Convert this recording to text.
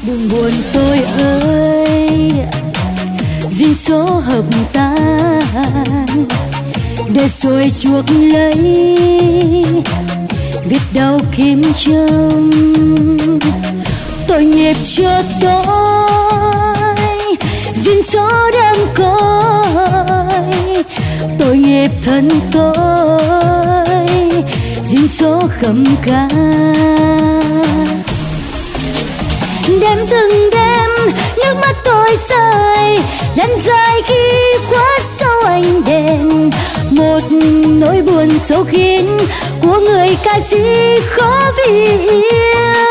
Đừng buồn tôi ơi, duyên số hợp tan để rồi chuộc lấy, biết đâu kiếm châm tội nghiệp cho tôi. Duyên số đơn côi, tội nghiệp thân tôi, duyên số khẩm ca. Đêm từng đêm nước mắt tôi rơi, lần dài khi khuất sâu ánh đèn. Một nỗi buồn sâu kín của người ca sĩ khó vì yêu.